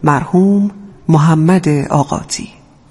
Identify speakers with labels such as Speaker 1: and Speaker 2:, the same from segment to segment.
Speaker 1: مرحوم محمد آغازی.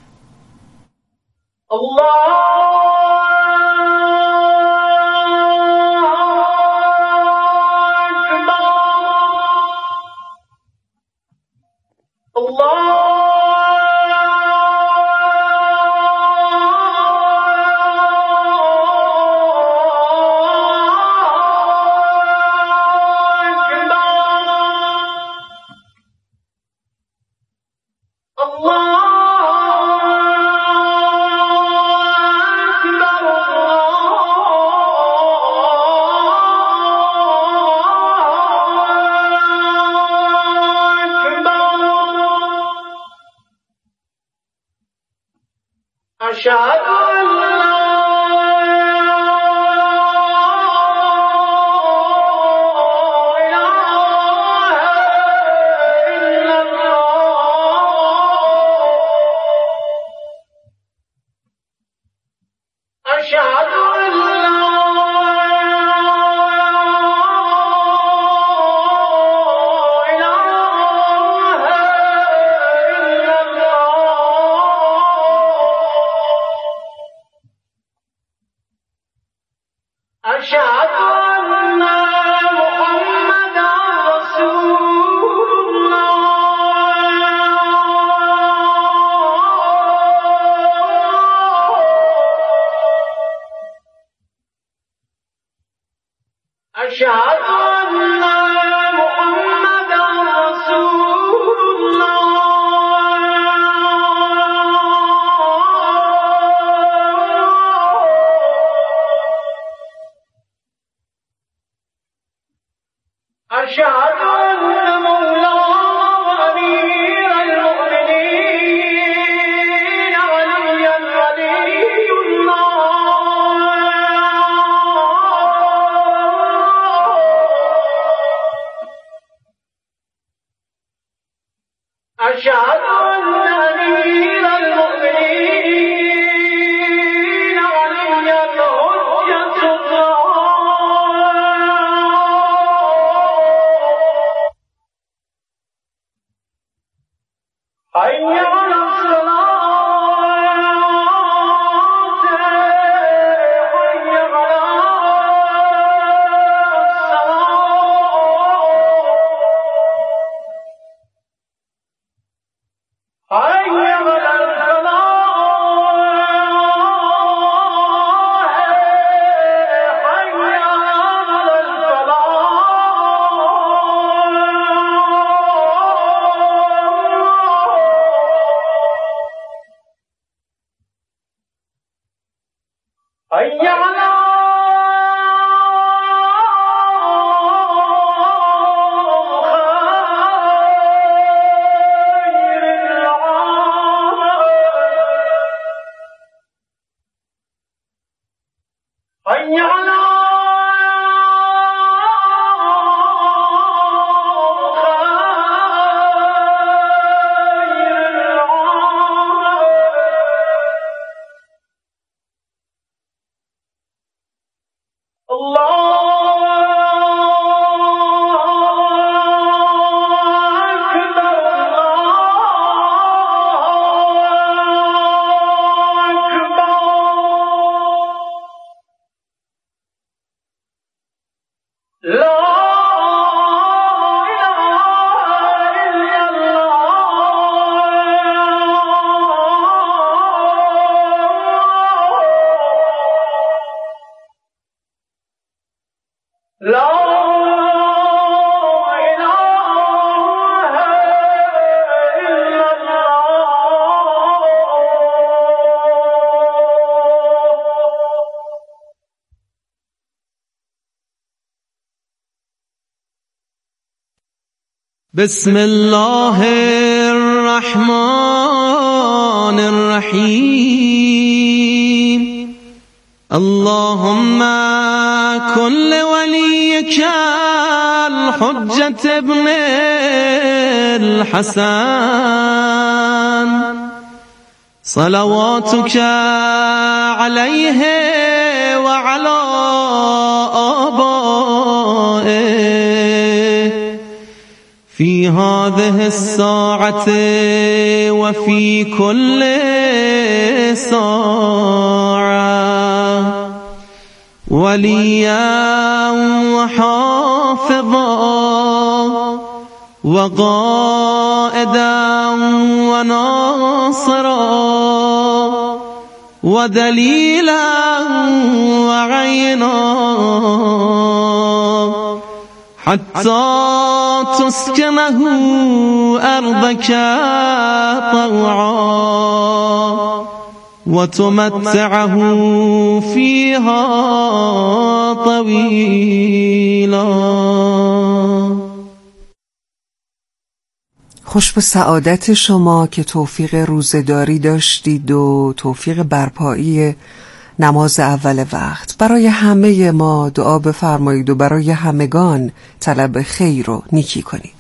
Speaker 2: بسم الله الرحمن الرحيم اللهم كن لوليك الحجة ابن الحسن صلواتك عليه وعلى آبائه في هذه الساعة وفي كل ساعة وليا وحافظا وقائدا وناصرا ودليلا وعينا حتى تسكنه أرضك طوعا وتمتعه فيها طويلا.
Speaker 1: خوش به سعادت شما که توفیق روزه‌داری داشتید و توفیق برپایی نماز اول وقت. برای همه ما دعا بفرمایید و برای همگان طلب خیر و نیکی کنید.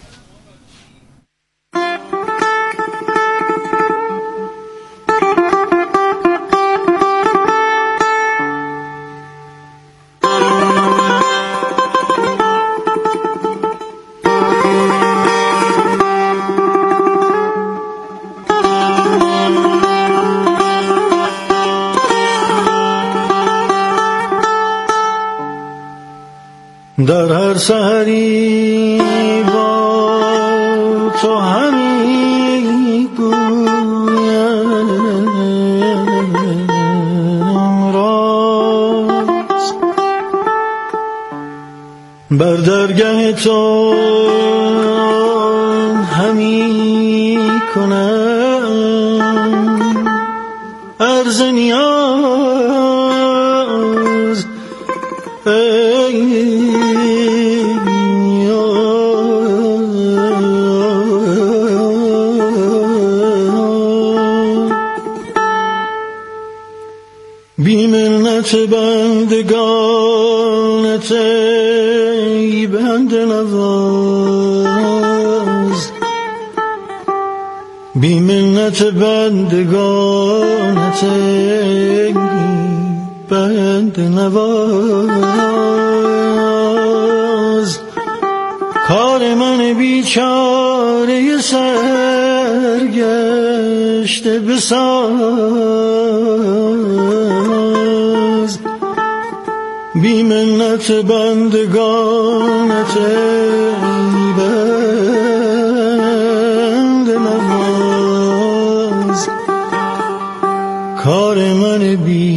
Speaker 3: در هر سحری با تو همی گویم راست، بر درگه تو همی کنم عرض نیاز بی منت بندگانت ای بند نواز، بی منت بندگانت ای بند نواز، کار من بیچاره سرگشته بساز، بی منت بندگانت ای بند نواز، کار من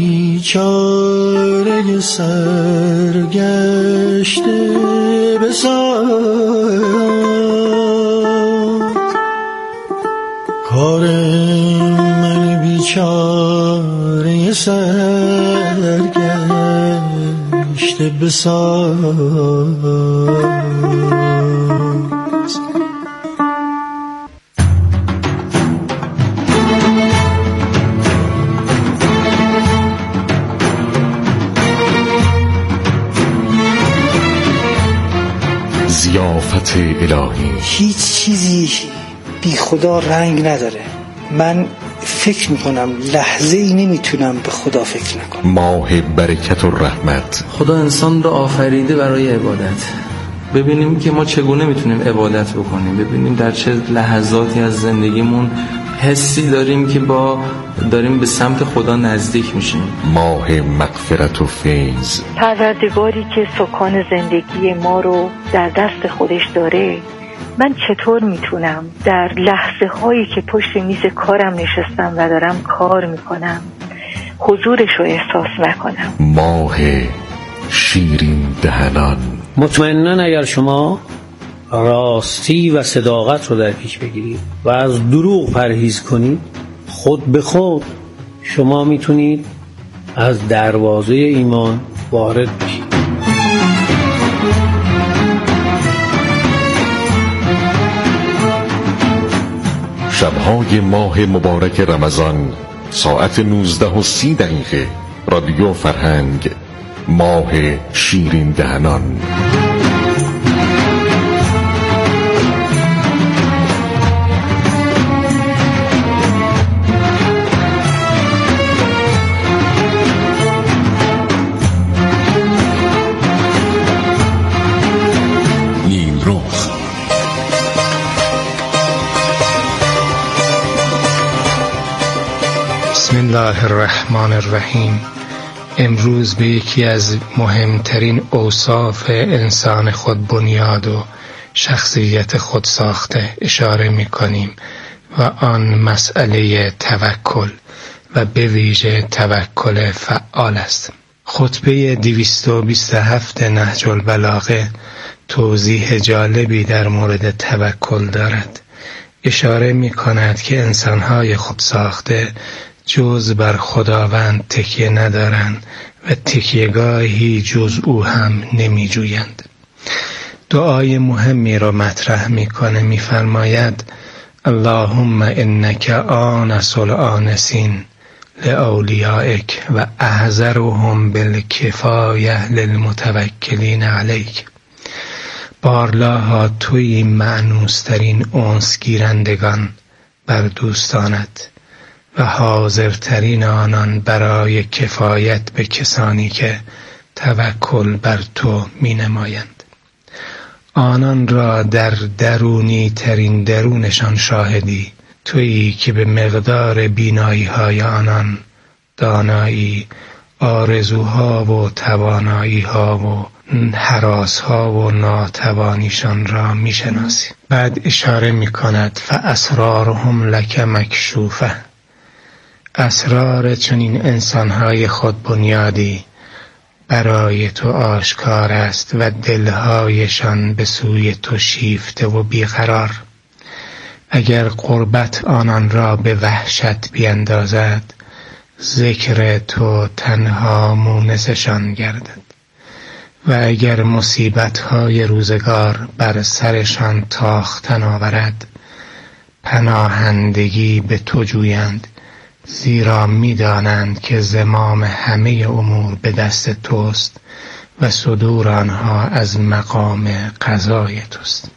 Speaker 3: بیچاره سرگشته بساز، کار من بیچاره سرگشته بساز.
Speaker 4: ضیافت الهی.
Speaker 5: هیچ چیزی بی خدا رنگ نداره. من فکر میکنم لحظه ای نمیتونم به خدا فکر نکنم.
Speaker 4: ماه برکت و رحمت.
Speaker 6: خدا انسان رو آفریده برای عبادت. ببینیم که ما چگونه میتونیم عبادت بکنیم، ببینیم در چه لحظاتی از زندگیمون حسی داریم که داریم به سمت خدا نزدیک میشیم.
Speaker 4: ماه مغفرت و فیض.
Speaker 7: پروردگاری که سکان زندگی ما رو در دست خودش داره، من چطور میتونم در لحظه هایی که پشت میز کارم نشستم و دارم کار میکنم حضورش رو احساس نکنم؟
Speaker 4: ماه شیرین دهنان.
Speaker 8: مطمئناً اگر شما راستی و صداقت رو در پیش بگیرید و از دروغ پرهیز کنید، خود به خود شما میتونید از دروازه ایمان وارد بشید.
Speaker 4: شبهای ماه مبارک رمضان ساعت 19:30 رادیو فرهنگ. ماه شیرین دهنان.
Speaker 9: بسم الله الرحمن الرحیم. امروز به یکی از مهمترین اوصاف انسان خود بنیاد و شخصیت خود ساخته اشاره می کنیم و آن مسئله توکل و به ویژه توکل فعال است. خطبه 227 نهج البلاغه توضیح جالبی در مورد توکل دارد. اشاره می کند که انسانهای خود ساخته جز بر خداوند تکیه ندارند و تکیهگاهی جز او هم نمی جویند. دعای مهمی را مطرح می کنه، می فرماید اللهم انک آنس الآنسین لأولیائک و احذرهم بالکفایه للمتوکلین علیک. بارلاها توی مأنوسترین انس گیرندگان بر دوستانت و حاضرترین آنان برای کفایت به کسانی که توکل بر تو می نمایند. آنان را در درونی ترین درونشان شاهدی، تویی که به مقدار بینایی های آنان دانایی، آرزوها و توانایی ها و هراس ها و ناتوانیشان را می شناسی. بعد اشاره می کند فاسرارهم لک مکشوفه. اسرار چنین انسانهای خود بنیادی برای تو آشکار است و دلهایشان به سوی تو شیفته و بیقرار. اگر قربت آنان را به وحشت بیندازد، ذکر تو تنها مونسشان گردد و اگر مصیبت‌های روزگار بر سرشان تاختن آورد، پناهندگی به تو جویند، زیرا می‌دانند که زمام همه امور به دست توست و صدور آنها از مقام قضای توست.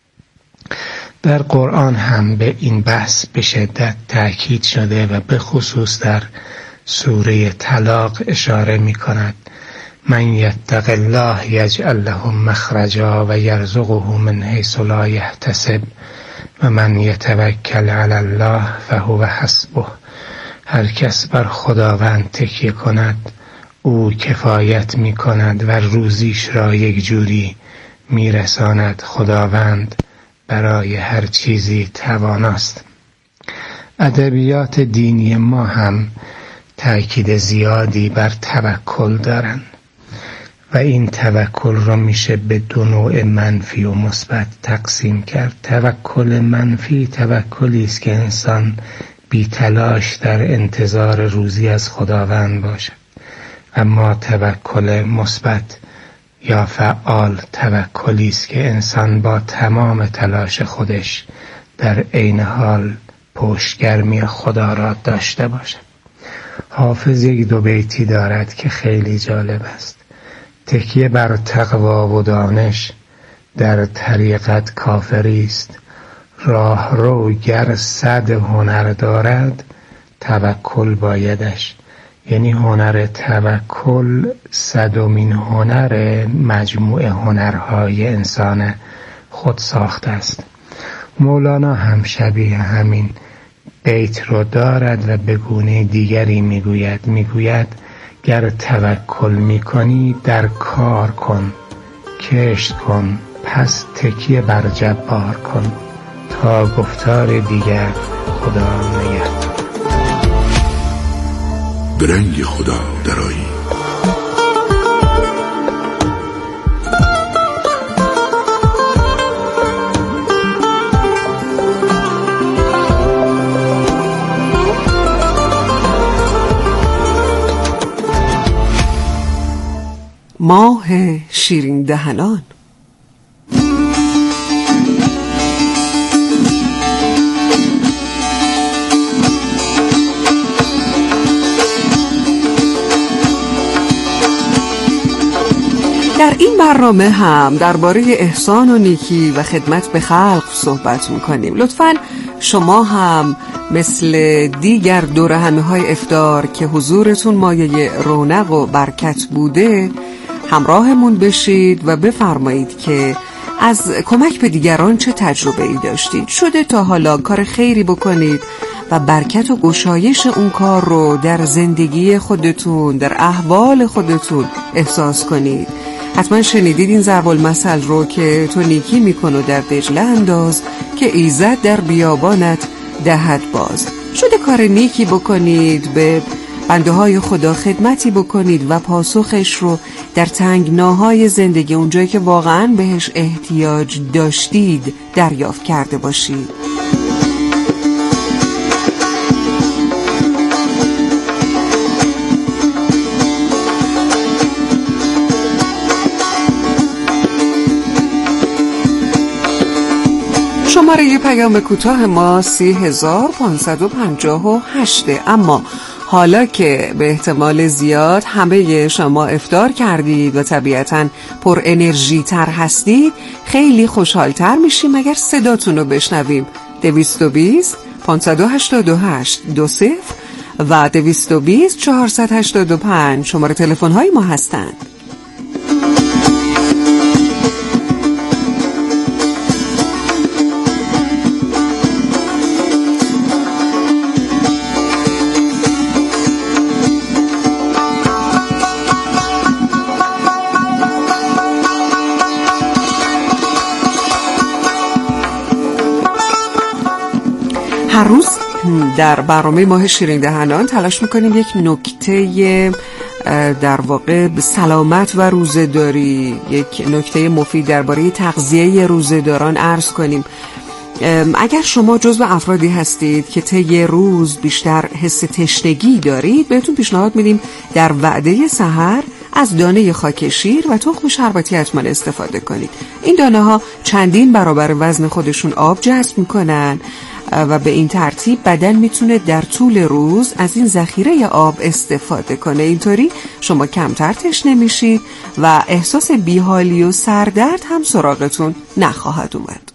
Speaker 9: در قرآن هم به این بحث به شدت تأکید شده و به خصوص در سوره طلاق اشاره می کند من یتق الله یجعل له مخرجا و یرزقه من حیث لا یحتسب و من یتوکل علی الله فهو حسبه. هر کس بر خداوند تکیه کند او کفایت می کند و روزیش را یک جوری می رساند. خداوند برای هر چیزی تواناست. ادبیات دینی ما هم تأکید زیادی بر توکل دارند و این توکل را میشه به دو نوع منفی و مثبت تقسیم کرد. توکل منفی توکلی است که انسان بی تلاش در انتظار روزی از خداوند باشد، اما توکل مثبت یا فعال توکلی است که انسان با تمام تلاش خودش در عین حال پشتگرمی خدا را داشته باشد. حافظ یک دو بیتی دارد که خیلی جالب است. تکیه بر تقوا و دانش در طریقت کافری است، راه رو گر 100 هنر دارد توکل بایدش. یعنی هنر توکل 100مین هنر مجموع هنرهای انسان خود ساخته است. مولانا هم شبیه همین بیت رو دارد و به گونه دیگری میگوید گر توکل میکنی در کار کن، کشت کن، پس تکیه بر جبار کن، تا گفتار دیگر خدا نگهدار.
Speaker 10: به رنگ خدا درایی.
Speaker 1: ماه شیرین دهنان. در این برنامه هم درباره احسان و نیکی و خدمت به خلق صحبت میکنیم. لطفاً شما هم مثل دیگر دور همه‌های افطار که حضورتون مایه رونق و برکت بوده همراهمون بشید و بفرمایید که از کمک به دیگران چه تجربه‌ای داشتید. شده تا حالا کار خیری بکنید و برکت و گشایش اون کار رو در زندگی خودتون، در احوال خودتون احساس کنید. حتما شنیدید این ضرب المثل رو که تو نیکی میکن و در دجله انداز که ایزد در بیابانت دهد باز. شده کار نیکی بکنید، به بنده های خدا خدمتی بکنید و پاسخش رو در تنگناهای زندگی، اونجایی که واقعاً بهش احتیاج داشتید، دریافت کرده باشید. شماره پیام کوتاه ما 30558. اما حالا که به احتمال زیاد همه شما افطار کردید و طبیعتاً پر انرژی تر هستید، خیلی خوشحال تر میشیم اگر صداتون رو بشنویم. 220 588 20 و 220 485 شماره تلفن های ما هستند. هر روز در برنامه ماه شیرین دهنان تلاش میکنیم یک نکته در واقع سلامت و روزه‌داری، یک نکته مفید درباره تغذیه روزه‌داران عرض کنیم. اگر شما جزو افرادی هستید که طی روز بیشتر حس تشنگی دارید، بهتون پیشنهاد میدیم در وعده سحر از دانه خاک شیر و تخم شربتی حتما استفاده کنید. این دانه ها چندین برابر وزن خودشون آب جذب میکنن و به این ترتیب بدن میتونه در طول روز از این ذخیره آب استفاده کنه. اینطوری شما کمتر تشنه میشید و احساس بیحالی و سردرد هم سراغتون نخواهد اومد.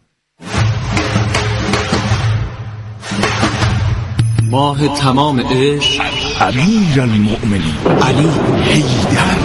Speaker 11: ماه تمام عشق،
Speaker 10: امیر المؤمنین
Speaker 11: علی
Speaker 10: حیدر.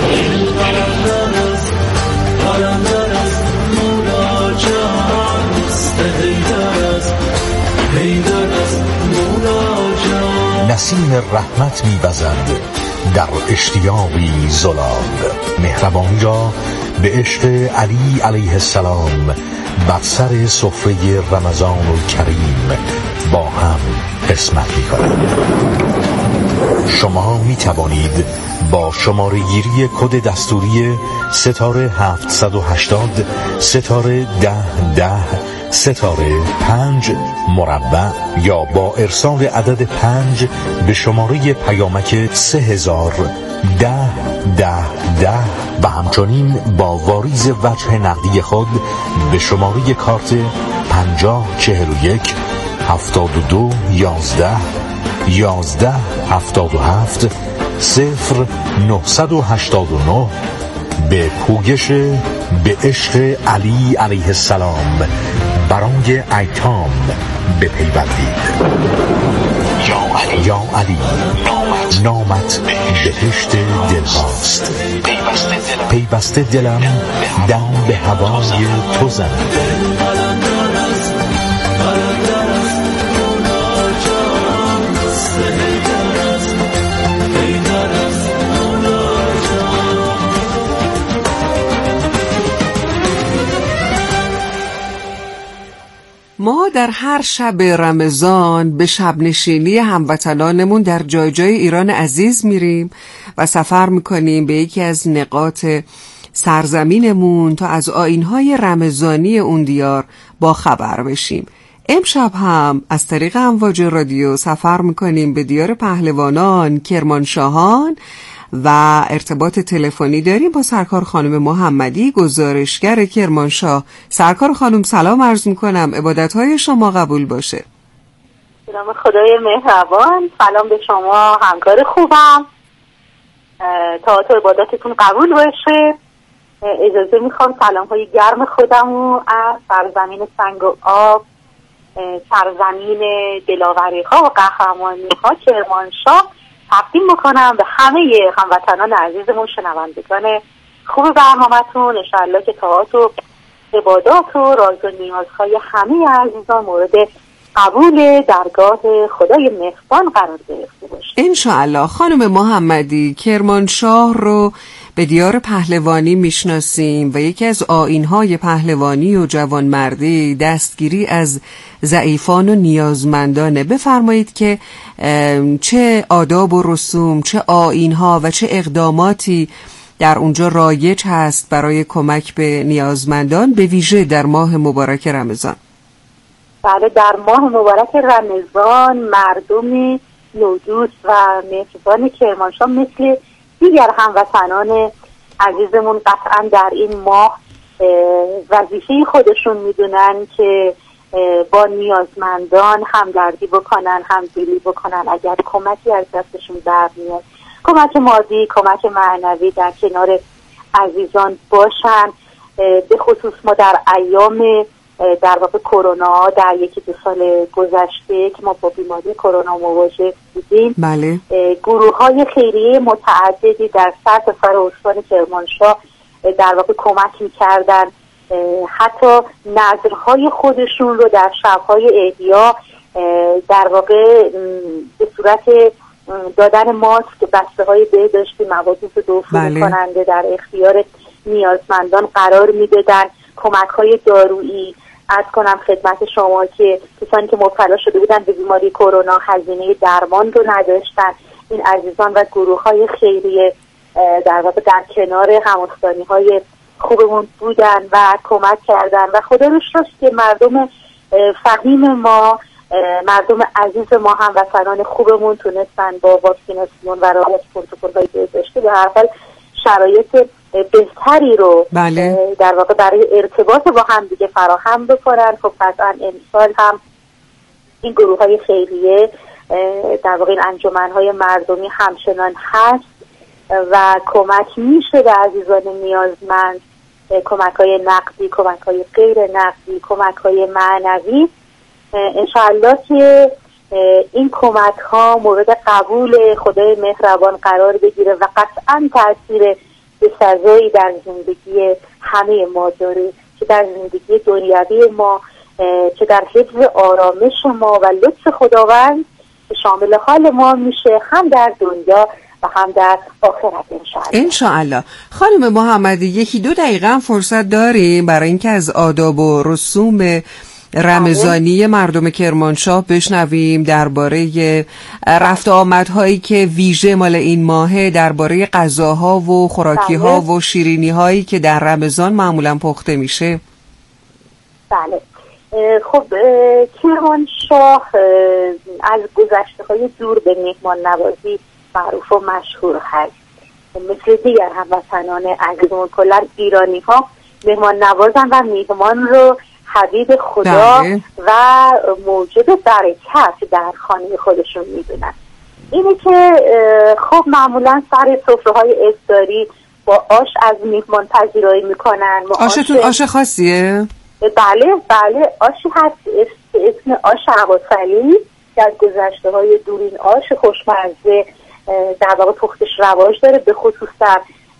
Speaker 12: نسیم رحمت می‌وزد در اشتیاقی زلال، مهربانی را به عشق علی علیه السلام بر سر سفره رمضان الکریم با هم قسمت می‌کنند. شما می‌توانید با شماره گیری کد دستوری ستاره 780 ستاره 1010 ستاره 5 مربع یا با ارسال عدد 5 به شماره پیامک 3000 10 و همچنین با واریز وجه نقدی خود به شماره کارت 5041 72 11 77 0989 به پوگش به عشق علی علیه السلام برای ایتام بپیوندید. یا علی نامت بهشت دل هاست، پیوسته دلم دم به هوای تو زند.
Speaker 1: ما در هر شب رمضان به شب نشینی هموطنانمون در جای جای ایران عزیز میریم و سفر میکنیم به یکی از نقاط سرزمینمون تا از آیین‌های رمضانی اون دیار با خبر بشیم. امشب هم از طریق امواج رادیو سفر میکنیم به دیار پهلوانان، کرمانشاهان و ارتباط تلفنی داریم با سرکار خانم محمدی، گزارشگر کرمانشاه. سرکار خانم سلام عرض میکنم، عبادتهای شما قبول باشه.
Speaker 7: سلام خدای مهربان، سلام به شما همکار خوبم، تا عبادتتون قبول باشه. اجازه میخوام سلام های گرم خودمو از سرزمین سنگ و آب، سرزمین دلاوری ها و قهرمانی ها کرمانشاه تقدیم بکنم به همه هموطنان عزیزمون، شنوندگان خوب برنامه‌تون. انشاءالله که طاعات و عبادات و راز و نیازهای همه عزیزان مورد قبول درگاه خدای مهربان قرار گرفته باشه.
Speaker 1: انشاءالله. خانم محمدی، کرمانشاه رو به دیار پهلوانی میشناسیم و یکی از آیین‌های پهلوانی و جوانمردی دستگیری از ضعیفان و نیازمندانه. بفرمایید که چه آداب و رسوم، چه آیین‌ها و چه اقداماتی در اونجا رایج هست برای کمک به نیازمندان، به ویژه در ماه مبارک رمضان.
Speaker 7: بله، در ماه مبارک رمضان مردمی نودوست و مهربان کرمانشاه مثل دیگر هموطنان عزیزمون قطعا در این ماه وظیفه خودشون میدونن که با نیازمندان همدردی بکنن، همدلی بکنن. اگر کمکی از دستشون برمیاد، کمک مادی، کمک معنوی، در کنار عزیزان باشن. به خصوص ما در ایام در واقع کرونا، در 1-2 سال گذشته که ما با بیماری کرونا مواجه بودیم،
Speaker 1: بله،
Speaker 7: گروه‌های خیریه متعددی در سرتاسر استان کرمانشاه در واقع کمک می‌کردن. حتی نذرهای خودشون رو در شب‌های احیا در واقع به صورت دادن ماسک، بسته‌های بهداشتی، مواد ضدعفونی کننده در اختیار نیازمندان قرار میدادن. کمک‌های دارویی، عرض کنم خدمت شما که کسانی که مبتلا شده بودن به بیماری کرونا هزینه درمان رو نداشتن، این عزیزان و گروه‌های خیریه در واقع در کنار هم‌استانی‌های خوبمون بودن و کمک کردن و خدا رو شکر که مردم فهیم ما، مردم عزیز ما، هموطنان خوبمون تونستن با واکسیناسیون و رعایت پروتکل‌های بهداشتی به هر حال شرایط بهتری رو در واقع برای ارتباط با هم دیگه فراهم بکنن. خب قطعا امسال هم این گروه‌های خیریه در واقع این انجمن‌های مردمی همچنان هست و کمک میشه به عزیزان نیازمند، کمک‌های نقدی، کمک‌های غیر نقدی، کمک‌های معنوی. انشاءالله که این کمک‌ها مورد قبول خدای مهربان قرار بگیره و قطعاً تأثیر بسزایی در زندگی همه ما داره، که در زندگی دنیوی ما، که در حفظ آرامش ما و لطف خداوند که شامل حال ما میشه، هم در دنیا و هم در آخرت
Speaker 1: انشاءالله. خانم محمدی، 1-2 دقیقه فرصت داریم برای اینکه از آداب و رسوم رمضانی مردم کرمانشاه بشنویم، درباره رفت آمدهایی که ویژه مال این ماهه، درباره غذاها و خوراکی‌ها و شیرینی‌هایی که در رمضان معمولا پخته میشه.
Speaker 7: بله. خب کرمانشاه از گذشته‌های دور به مهمان نوازی معروف و مشهور هست. مثل دیگر هموطنان عزیزمون، کلاً ایرانی‌ها مهمان نوازن و میهمان رو حبیب خدا و موجب برکت در خانه خودشون میدونن. اینه که خب معمولا سر سفره‌های افطاری با آش از میهمان پذیرایی میکنن.
Speaker 1: آشتون آش خاصیه؟
Speaker 7: بله، آشی هست اسم آش عباسعلی. در گذشته‌های دور این آش خوشمزه در واقع پختش رواج داره، به خصوص در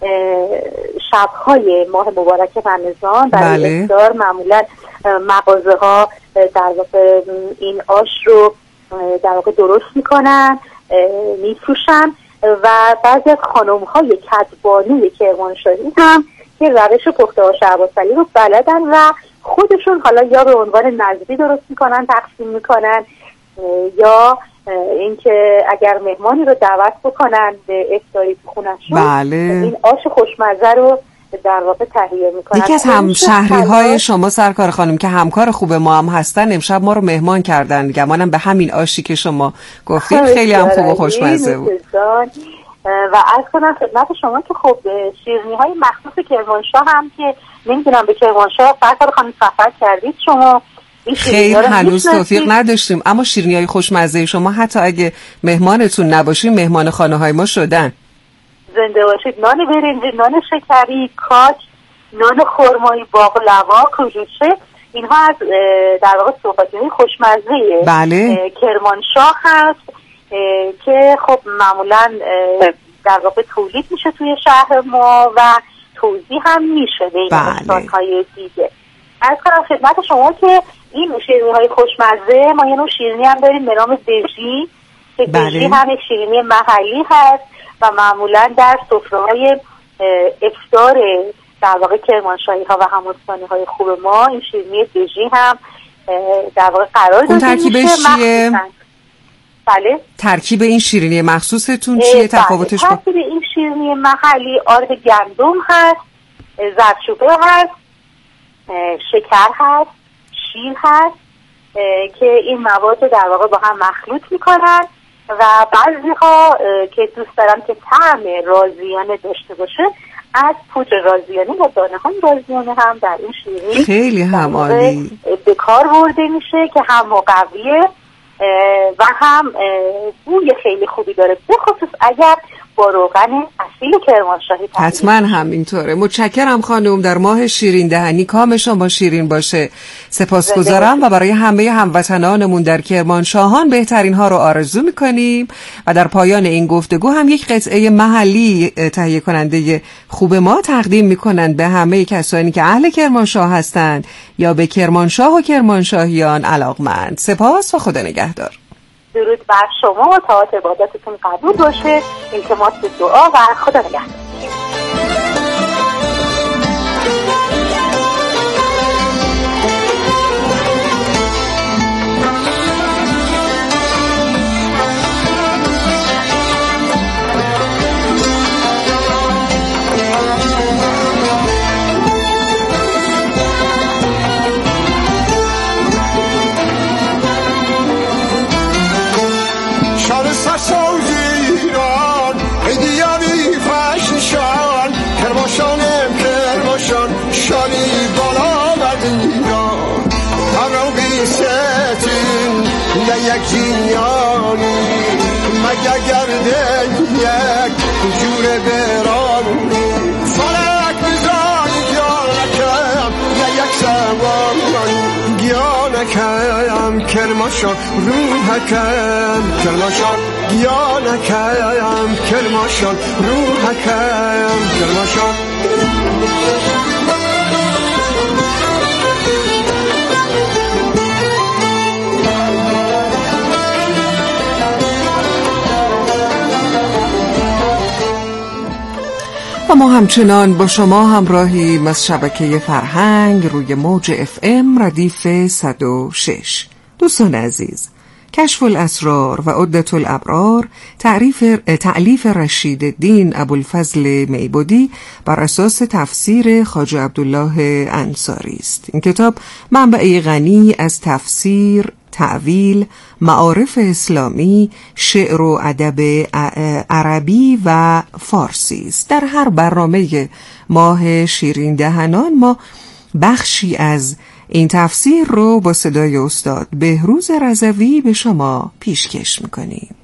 Speaker 7: شب‌های ماه مبارک رمضان. برای افطار معمولا مغازه‌ها در واقع این آش رو در واقع درست میکنن، میفروشن و بعضی از خانم‌های کدبانوی کرمانشاهی هم که روش پخت آش عباسعلی رو بلدن و خودشون حالا یا به عنوان نظری درست میکنن، تقسیم میکنن، یا اینکه اگر مهمانی رو دعوت بکنن به افطاری تو خونه‌شون، این آش خوشمزه رو در واقع تهیه میکنن.
Speaker 1: یکی از همشهری‌های شما سرکار خانم که همکار خوب ما هم هستن، امشب ما رو مهمان کردن، گمانم به همین آشی که شما گفتید. خیلی هم خوب و خوشمزه بود.
Speaker 7: و عرض کنم خدمت شما که خب شیرینی‌های مخصوص کرمانشاه هم که نمیدونم به کرمانشاه سرکار خانم سفر کردید شما؟
Speaker 1: خیر، هنوز توفیق نداشتیم، اما شیرینی‌های خوشمزه شما حتی اگه مهمانتون نباشیم مهمان خانه‌های ما شدن.
Speaker 7: زنده باشید. نان برنجی، نان شکری، کاج، نان خرمایی، باقلوا، کوجوشه، اینها از در واقع سوغاتی خوشمزه کرمانشاه هست که خب معمولا در واقع تولید میشه توی شهر ما و توزیع هم میشه به این استان‌های دیگه. از کنم خدمت شما که این شیرینی های خوشمزه ما یه نوع شیرینی هم داریم به نام دژی که دژی هم یک شیرینی محلی هست و معمولا در سفره‌های افطار در واقع کرمانشاهی ها و هموطنی های خوب ما این شیرینی دژی هم در واقع قرار داده میشه.
Speaker 1: ترکیبش چیه؟
Speaker 7: بله.
Speaker 1: ترکیب این شیرینی مخصوصتون چیه؟ تفاوتش با
Speaker 7: ترکیب این شیرینی محلی آرد گندم هست، زردچوبه هست، شکر هست، شیر هست که این مواد رو در واقع با هم مخلوط میکنن و بعضی ها که دوست دارن که طعم رازیانه داشته باشه از پودر رازیانه و دانه های رازیانه هم در این شیرینی
Speaker 1: خیلی هم عالی
Speaker 7: به کار برده میشه که هم مقویه و هم بوی خیلی خوبی داره، به خصوص اگر با روغن اصیل کرمانشاهی.
Speaker 1: حتما همینطوره. متشکرم خانم. در ماه شیرین دهنی کام شما شیرین باشه. سپاسگزارم و برای همه هموطنانمون در کرمانشاهان بهترین ها رو آرزو میکنیم و در پایان این گفتگو هم یک قطعه محلی تهیه کننده خوب ما تقدیم میکنند به همه کسانی که اهل کرمانشاه هستند یا به کرمانشاه و کرمانشاهیان علاقمند. سپاس و خدا نگهدار.
Speaker 7: درود بر شما و طاعت عبادتتون قبول باشه. التماس دعا و خدا نگهدار.
Speaker 13: یک جیانی مگه گرده یک جور برانی فلک بزایی گیانکم یک سوان گیانکم کرماشان روحکم کرماشان گیانکم کرماشان روحکم کرماشان
Speaker 1: و ما همچنان با شما همراهیم از شبکه فرهنگ روی موج FM ردیف 106. دوستان عزیز، کشف الاسرار و عدة الابرار تألیف رشید الدین ابوالفضل میبودی بر اساس تفسیر خواجه عبدالله انصاری است. این کتاب منبعی غنی از تفسیر، تأویل، معارف اسلامی، شعر و ادب عربی و فارسی است. در هر برنامه ماه شیرین دهنان ما بخشی از این تفسیر رو با صدای استاد بهروز رضوی به شما پیشکش میکنیم.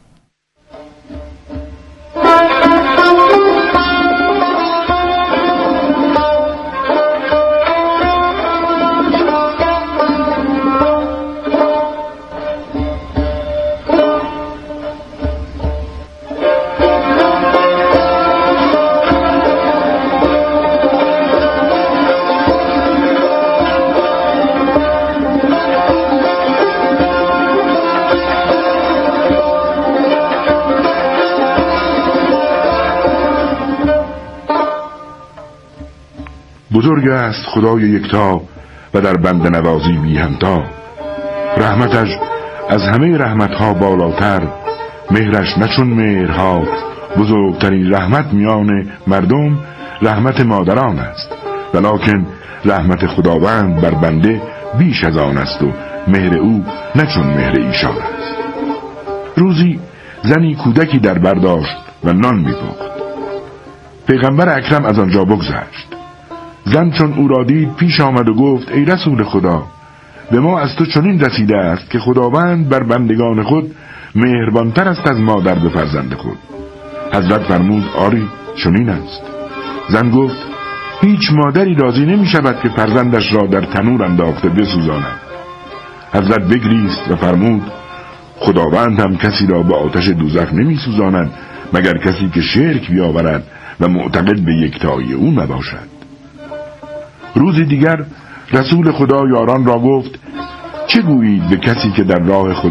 Speaker 14: بزرگ است خدای یکتا و در بنده نوازی بی همتا. رحمتش از همه رحمتها بالاتر، مهرش نچون مهرها. بزرگترین رحمت میان مردم رحمت مادران است، ولکن رحمت خداوند بر بنده بیش از آن است و مهر او نچون مهر ایشان است. روزی زنی کودکی در برداشت و نان می‌پخت. پیغمبر اکرم از آنجا بگذشت. زن چون او را دید پیش آمد و گفت ای رسول خدا، به ما از تو چنین رسیده است که خداوند بر بندگان خود مهربانتر است از مادر به فرزند خود. حضرت فرمود آری چنین است. زن گفت هیچ مادری راضی نمی شود که فرزندش را در تنور انداخته بسوزاند. حضرت بگریست و فرمود خداوند هم کسی را به آتش دوزخ نمی سوزاند مگر کسی که شرک بیاورد و معتقد به یکتایی او نباشد. روزی دیگر رسول خدا یاران را گفت چه گویید به کسی که در راه خدا